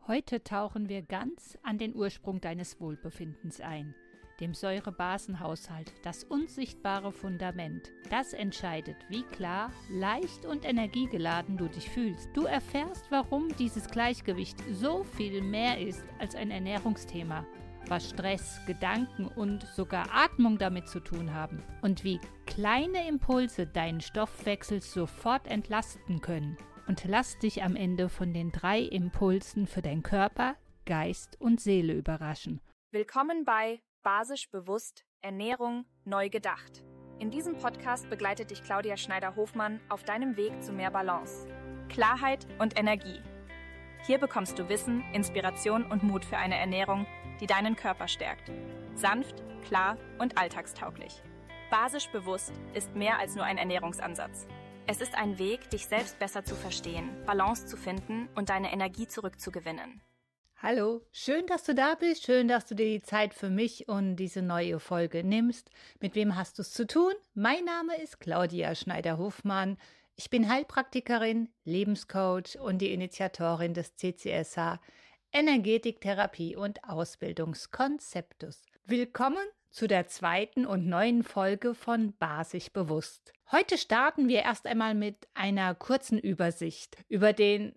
Heute tauchen wir ganz an den Ursprung deines Wohlbefindens ein, dem Säurebasenhaushalt, das unsichtbare Fundament. Das entscheidet, wie klar, leicht und energiegeladen du dich fühlst. Du erfährst, warum dieses Gleichgewicht so viel mehr ist als ein Ernährungsthema, was Stress, Gedanken und sogar Atmung damit zu tun haben und wie kleine Impulse deinen Stoffwechsel sofort entlasten können. Und lass dich am Ende von den 3 Impulsen für dein Körper, Geist und Seele überraschen. Willkommen bei Basisch bewusst, Ernährung neu gedacht. In diesem Podcast begleitet dich Claudia Schneider-Hofmann auf deinem Weg zu mehr Balance, Klarheit und Energie. Hier bekommst du Wissen, Inspiration und Mut für eine Ernährung, die deinen Körper stärkt. Sanft, klar und alltagstauglich. Basisch bewusst ist mehr als nur ein Ernährungsansatz. Es ist ein Weg, dich selbst besser zu verstehen, Balance zu finden und deine Energie zurückzugewinnen. Hallo, schön, dass du da bist, schön, dass du dir die Zeit für mich und diese neue Folge nimmst. Mit wem hast du es zu tun? Mein Name ist Claudia Schneider-Hofmann. Ich bin Heilpraktikerin, Lebenscoach und die Initiatorin des CCSH Energetiktherapie und Ausbildungskonzeptes. Willkommen zu der 2. und neuen Folge von Basisch bewusst. Heute starten wir erst einmal mit einer kurzen Übersicht über den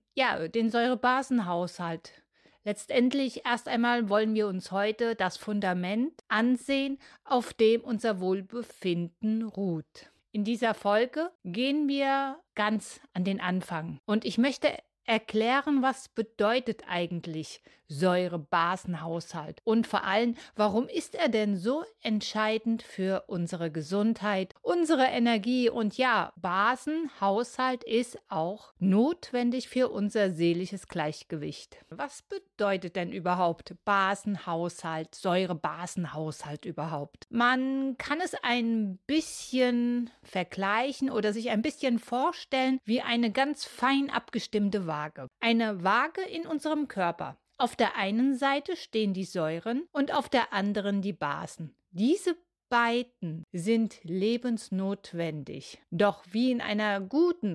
Säurebasenhaushalt. Letztendlich erst einmal wollen wir uns heute das Fundament ansehen, auf dem unser Wohlbefinden ruht. In dieser Folge gehen wir ganz an den Anfang und ich möchte erklären, was bedeutet eigentlich Säurebasenhaushalt und vor allem, warum ist er denn so entscheidend für unsere Gesundheit, unsere Energie und ja, Basenhaushalt ist auch notwendig für unser seelisches Gleichgewicht. Was bedeutet denn überhaupt Basenhaushalt, Säurebasenhaushalt überhaupt? Man kann es ein bisschen vergleichen oder sich ein bisschen vorstellen wie eine ganz fein abgestimmte Waage. Eine Waage in unserem Körper. Auf der einen Seite stehen die Säuren und auf der anderen die Basen. Diese beiden sind lebensnotwendig. Doch wie in einer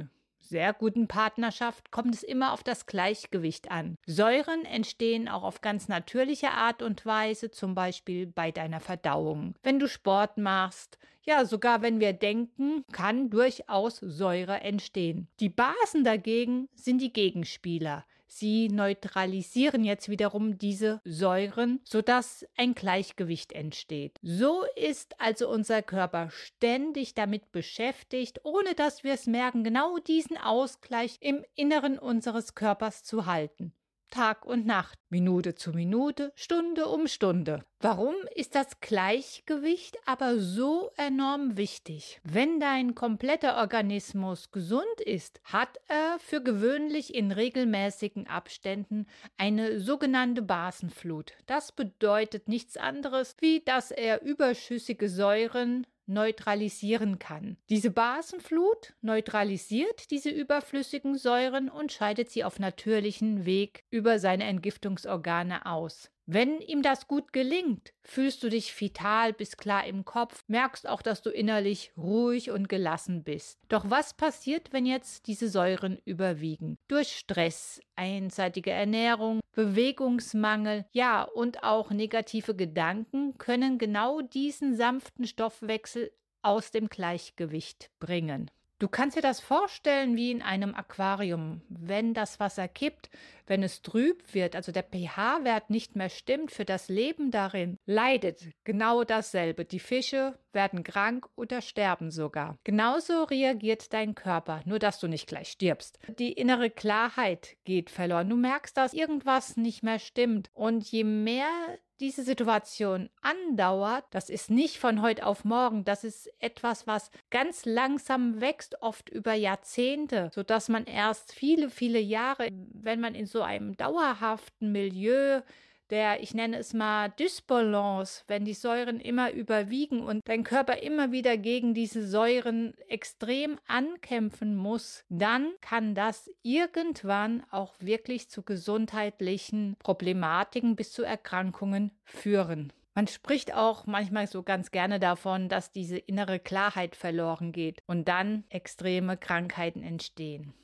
sehr guten Partnerschaft kommt es immer auf das Gleichgewicht an. Säuren entstehen auch auf ganz natürliche Art und Weise, zum Beispiel bei deiner Verdauung. Wenn du Sport machst, ja, sogar wenn wir denken, kann durchaus Säure entstehen. Die Basen dagegen sind die Gegenspieler. Sie neutralisieren jetzt wiederum diese Säuren, sodass ein Gleichgewicht entsteht. So ist also unser Körper ständig damit beschäftigt, ohne dass wir es merken, genau diesen Ausgleich im Inneren unseres Körpers zu halten. Tag und Nacht, Minute zu Minute, Stunde um Stunde. Warum ist das Gleichgewicht aber so enorm wichtig? Wenn dein kompletter Organismus gesund ist, hat er für gewöhnlich in regelmäßigen Abständen eine sogenannte Basenflut. Das bedeutet nichts anderes, wie dass er überschüssige Säuren neutralisieren kann. Diese Basenflut neutralisiert diese überflüssigen Säuren und scheidet sie auf natürlichen Weg über seine Entgiftungsorgane aus. Wenn ihm das gut gelingt, fühlst du dich vital bis klar im Kopf, merkst auch, dass du innerlich ruhig und gelassen bist. Doch was passiert, wenn jetzt diese Säuren überwiegen? Durch Stress, einseitige Ernährung, Bewegungsmangel, ja und auch negative Gedanken können genau diesen sanften Stoffwechsel aus dem Gleichgewicht bringen. Du kannst dir das vorstellen wie in einem Aquarium. Wenn das Wasser kippt, wenn es trüb wird, also der pH-Wert nicht mehr stimmt für das Leben darin, leidet genau dasselbe. Die Fische werden krank oder sterben sogar. Genauso reagiert dein Körper, nur dass du nicht gleich stirbst. Die innere Klarheit geht verloren. Du merkst, dass irgendwas nicht mehr stimmt. Und je mehr diese Situation andauert, das ist nicht von heute auf morgen, das ist etwas, was ganz langsam wächst, oft über Jahrzehnte, sodass man erst viele, viele Jahre, wenn man in so einem dauerhaften Milieu ich nenne es mal Dysbalance, wenn die Säuren immer überwiegen und dein Körper immer wieder gegen diese Säuren extrem ankämpfen muss, dann kann das irgendwann auch wirklich zu gesundheitlichen Problematiken bis zu Erkrankungen führen. Man spricht auch manchmal so ganz gerne davon, dass diese innere Klarheit verloren geht und dann extreme Krankheiten entstehen.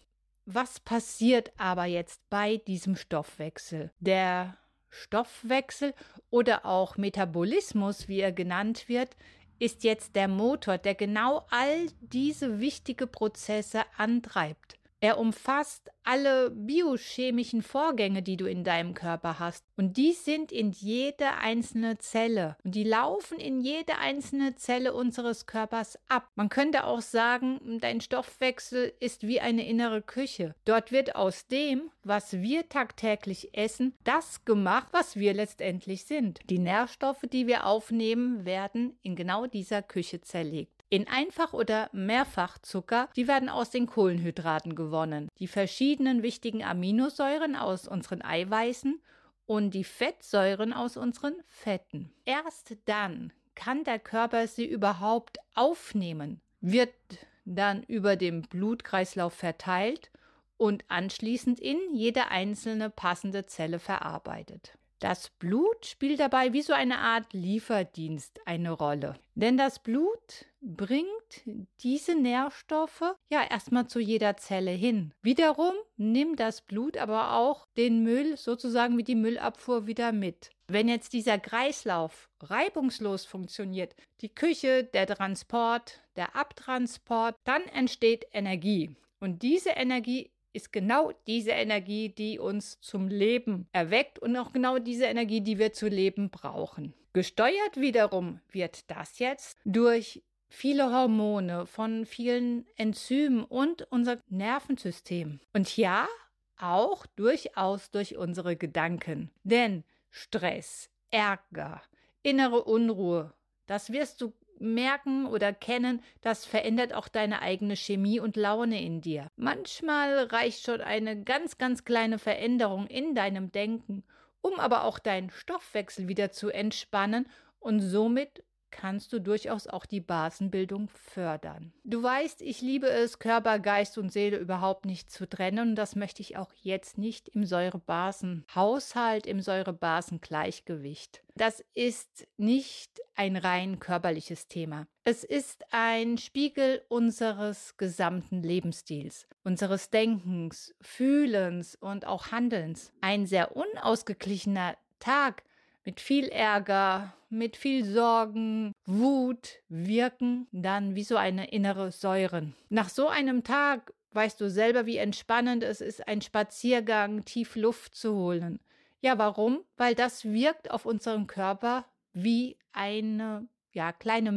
Was passiert aber jetzt bei diesem Stoffwechsel? Der Stoffwechsel oder auch Metabolismus, wie er genannt wird, ist jetzt der Motor, der genau all diese wichtigen Prozesse antreibt. Er umfasst alle biochemischen Vorgänge, die du in deinem Körper hast. Und die sind in jede einzelne Zelle. Und die laufen in jede einzelne Zelle unseres Körpers ab. Man könnte auch sagen, dein Stoffwechsel ist wie eine innere Küche. Dort wird aus dem, was wir tagtäglich essen, das gemacht, was wir letztendlich sind. Die Nährstoffe, die wir aufnehmen, werden in genau dieser Küche zerlegt. In Einfach- oder Mehrfachzucker, die werden aus den Kohlenhydraten gewonnen. Die verschiedenen wichtigen Aminosäuren aus unseren Eiweißen und die Fettsäuren aus unseren Fetten. Erst dann kann der Körper sie überhaupt aufnehmen, wird dann über den Blutkreislauf verteilt und anschließend in jede einzelne passende Zelle verarbeitet. Das Blut spielt dabei wie so eine Art Lieferdienst eine Rolle. Denn das Blut bringt diese Nährstoffe ja erstmal zu jeder Zelle hin. Wiederum nimmt das Blut aber auch den Müll sozusagen wie die Müllabfuhr wieder mit. Wenn jetzt dieser Kreislauf reibungslos funktioniert, die Küche, der Transport, der Abtransport, dann entsteht Energie. Und diese Energie ist genau diese Energie, die uns zum Leben erweckt und auch genau diese Energie, die wir zu leben brauchen. Gesteuert wiederum wird das jetzt durch viele Hormone, von vielen Enzymen und unser Nervensystem. Und ja, auch durchaus durch unsere Gedanken. Denn Stress, Ärger, innere Unruhe, das wirst du merken oder kennen, das verändert auch deine eigene Chemie und Laune in dir. Manchmal reicht schon eine ganz, ganz kleine Veränderung in deinem Denken, um aber auch deinen Stoffwechsel wieder zu entspannen und somit kannst du durchaus auch die Basenbildung fördern. Du weißt, ich liebe es, Körper, Geist und Seele überhaupt nicht zu trennen und das möchte ich auch jetzt nicht im Säurebasenhaushalt, im Säurebasengleichgewicht. Das ist nicht ein rein körperliches Thema. Es ist ein Spiegel unseres gesamten Lebensstils, unseres Denkens, Fühlens und auch Handelns. Ein sehr unausgeglichener Tag mit viel Ärger, mit viel Sorgen, Wut wirken dann wie so eine innere Säure. Nach so einem Tag weißt du selber, wie entspannend es ist, einen Spaziergang tief Luft zu holen. Ja, warum? Weil das wirkt auf unseren Körper wie eine kleine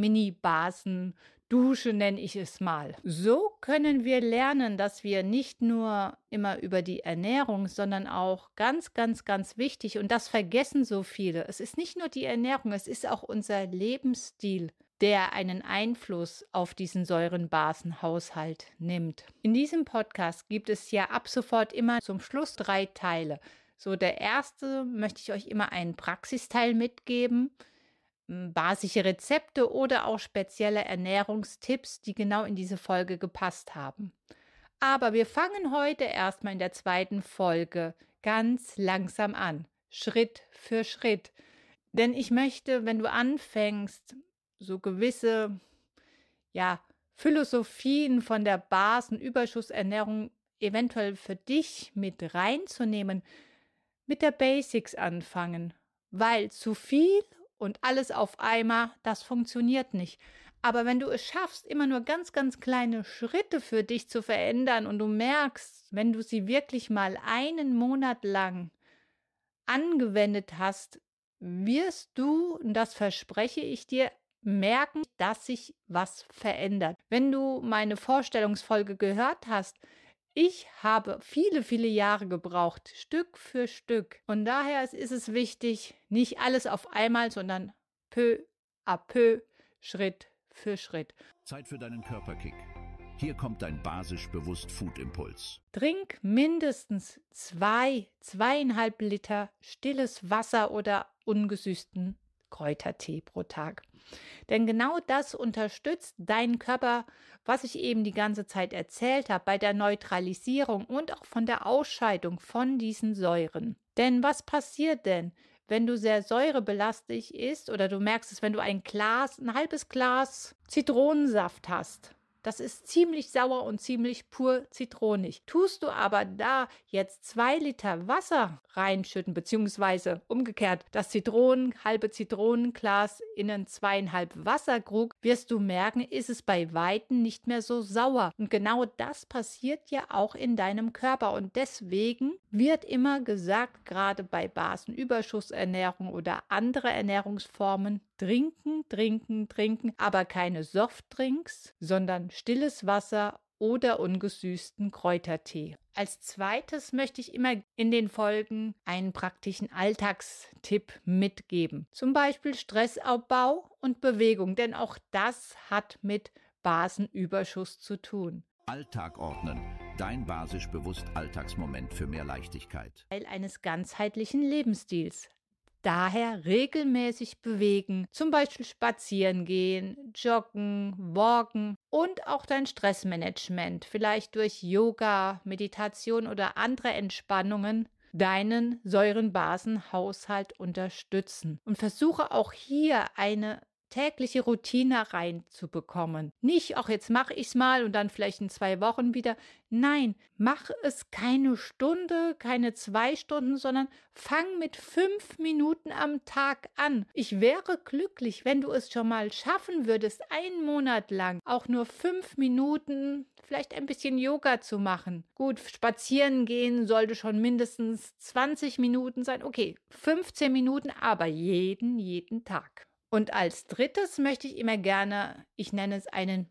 Mini-Basendusche, nenne ich es mal. So können wir lernen, dass wir nicht nur immer über die Ernährung, sondern auch ganz, ganz, ganz wichtig, und das vergessen so viele, es ist nicht nur die Ernährung, es ist auch unser Lebensstil, der einen Einfluss auf diesen Säurenbasenhaushalt nimmt. In diesem Podcast gibt es ja ab sofort immer zum Schluss 3 Teile. So, der erste möchte ich euch immer einen Praxisteil mitgeben, basische Rezepte oder auch spezielle Ernährungstipps, die genau in diese Folge gepasst haben. Aber wir fangen heute erstmal in der 2. Folge ganz langsam an, Schritt für Schritt. Denn ich möchte, wenn du anfängst, so gewisse Philosophien von der Basenüberschussernährung eventuell für dich mit reinzunehmen, mit der Basics anfangen, weil zu viel und alles auf einmal, das funktioniert nicht. Aber wenn du es schaffst, immer nur ganz, ganz kleine Schritte für dich zu verändern und du merkst, wenn du sie wirklich mal einen Monat lang angewendet hast, wirst du, und das verspreche ich dir, merken, dass sich was verändert. Wenn du meine Vorstellungsfolge gehört hast, ich habe viele, viele Jahre gebraucht, Stück für Stück. Und daher ist es wichtig, nicht alles auf einmal, sondern peu à peu, Schritt für Schritt. Zeit für deinen Körperkick. Hier kommt dein basisch-bewusst-Food-Impuls. Trink mindestens 2,5 Liter stilles Wasser oder ungesüßten Kräutertee pro Tag. Denn genau das unterstützt deinen Körper, was ich eben die ganze Zeit erzählt habe, bei der Neutralisierung und auch von der Ausscheidung von diesen Säuren. Denn was passiert denn, wenn du sehr säurebelastet isst oder du merkst es, wenn du ein halbes Glas Zitronensaft hast? Das ist ziemlich sauer und ziemlich pur zitronig. Tust du aber da jetzt 2 Liter Wasser reinschütten, beziehungsweise umgekehrt das halbe Zitronenglas in einen 2,5 Wasserkrug, wirst du merken, ist es bei Weitem nicht mehr so sauer. Und genau das passiert ja auch in deinem Körper. Und deswegen wird immer gesagt, gerade bei Basenüberschussernährung oder andere Ernährungsformen, trinken, trinken, trinken, aber keine Softdrinks, sondern stilles Wasser oder ungesüßten Kräutertee. Als zweites möchte ich immer in den Folgen einen praktischen Alltagstipp mitgeben. Zum Beispiel Stressabbau und Bewegung, denn auch das hat mit Basenüberschuss zu tun. Alltag ordnen. Dein basisch bewusst Alltagsmoment für mehr Leichtigkeit. Teil eines ganzheitlichen Lebensstils. Daher regelmäßig bewegen, zum Beispiel spazieren gehen, joggen, walken und auch dein Stressmanagement, vielleicht durch Yoga, Meditation oder andere Entspannungen, deinen Säurenbasenhaushalt unterstützen. Und versuche auch hier eine tägliche Routine reinzubekommen. Nicht, ach, jetzt mache ich es mal und dann vielleicht in 2 Wochen wieder. Nein, mach es keine Stunde, keine 2 Stunden, sondern fang mit 5 Minuten am Tag an. Ich wäre glücklich, wenn du es schon mal schaffen würdest, 1 Monat lang auch nur 5 Minuten, vielleicht ein bisschen Yoga zu machen. Gut, spazieren gehen sollte schon mindestens 20 Minuten sein. Okay, 15 Minuten, aber jeden Tag. Und als drittes möchte ich immer gerne, ich nenne es einen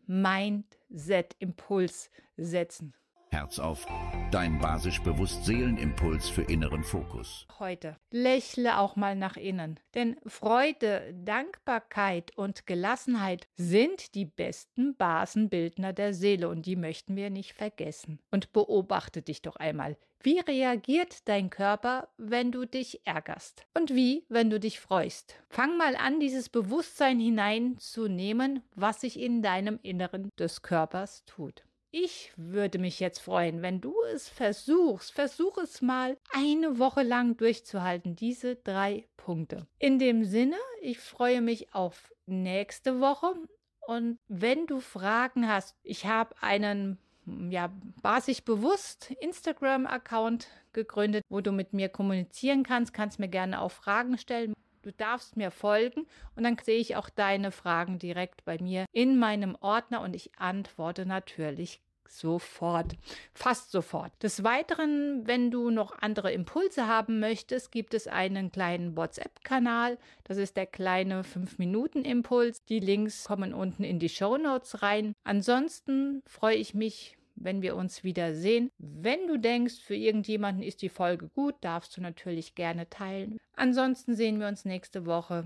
Mindset-Impuls setzen. Herz auf. Dein basisch bewusst Seelenimpuls für inneren Fokus. Heute lächle auch mal nach innen, denn Freude, Dankbarkeit und Gelassenheit sind die besten Basenbildner der Seele und die möchten wir nicht vergessen. Und beobachte dich doch einmal. Wie reagiert dein Körper, wenn du dich ärgerst? Und wie, wenn du dich freust? Fang mal an, dieses Bewusstsein hineinzunehmen, was sich in deinem Inneren des Körpers tut. Ich würde mich jetzt freuen, wenn du es versuchst. Versuch es mal 1 Woche lang durchzuhalten, diese 3 Punkte. In dem Sinne, ich freue mich auf nächste Woche. Und wenn du Fragen hast, ich habe einen basisch bewusst Instagram-Account gegründet, wo du mit mir kommunizieren kannst mir gerne auch Fragen stellen. Du darfst mir folgen und dann sehe ich auch deine Fragen direkt bei mir in meinem Ordner und ich antworte natürlich sofort, fast sofort. Des Weiteren, wenn du noch andere Impulse haben möchtest, gibt es einen kleinen WhatsApp-Kanal. Das ist der kleine 5-Minuten-Impuls. Die Links kommen unten in die Shownotes rein. Ansonsten freue ich mich, wenn wir uns wieder sehen. Wenn du denkst, für irgendjemanden ist die Folge gut, darfst du natürlich gerne teilen. Ansonsten sehen wir uns nächste Woche.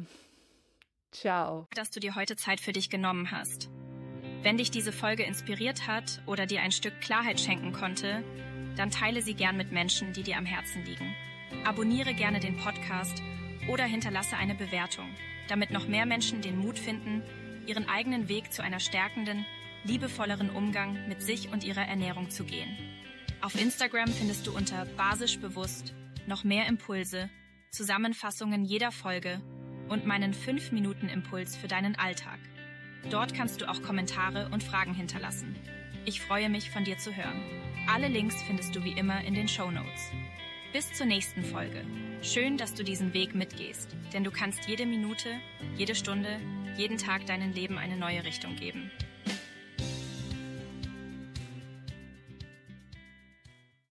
Ciao. Dass du dir heute Zeit für dich genommen hast. Wenn dich diese Folge inspiriert hat oder dir ein Stück Klarheit schenken konnte, dann teile sie gern mit Menschen, die dir am Herzen liegen. Abonniere gerne den Podcast oder hinterlasse eine Bewertung, damit noch mehr Menschen den Mut finden, ihren eigenen Weg zu einer stärkenden, liebevolleren Umgang mit sich und ihrer Ernährung zu gehen. Auf Instagram findest du unter basisch bewusst noch mehr Impulse, Zusammenfassungen jeder Folge und meinen 5-Minuten-Impuls für deinen Alltag. Dort kannst du auch Kommentare und Fragen hinterlassen. Ich freue mich, von dir zu hören. Alle Links findest du wie immer in den Shownotes. Bis zur nächsten Folge. Schön, dass du diesen Weg mitgehst, denn du kannst jede Minute, jede Stunde, jeden Tag deinem Leben eine neue Richtung geben.